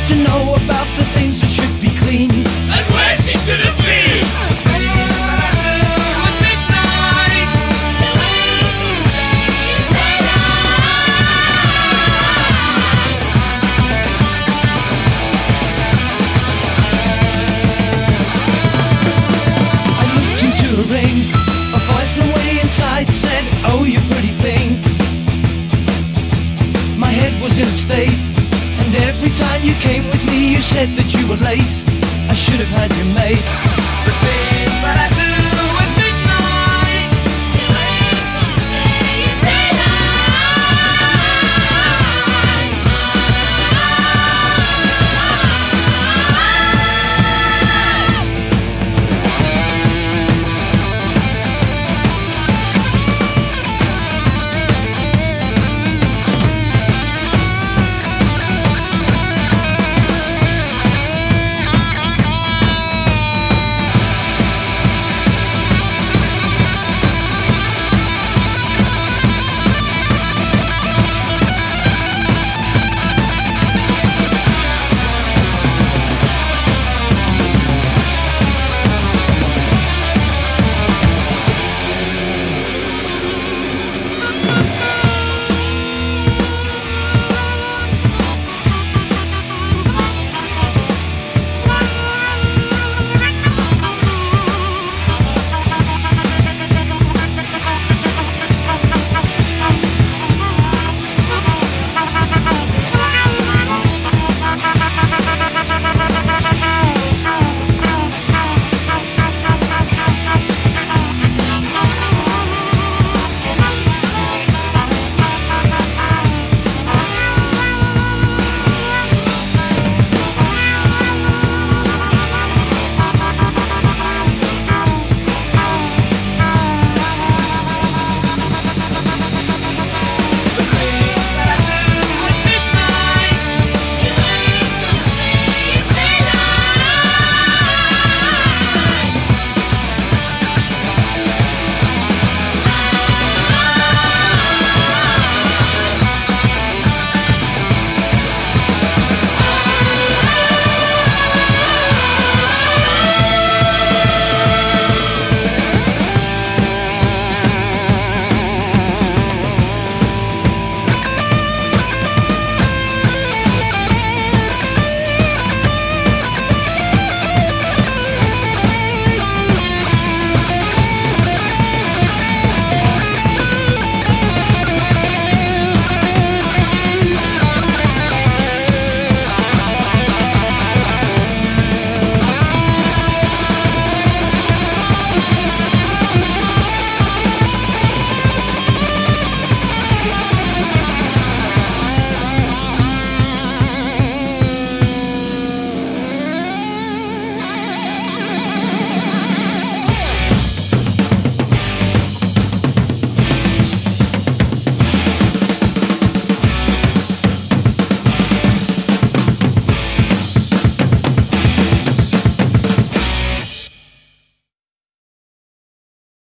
to know about the things that should be clean and where she shouldn't be. I looked into a ring. A voice from way inside said, "Oh, you pretty thing." My head was in a state, and every time you came with me, you said that you were late. I should have had you mate.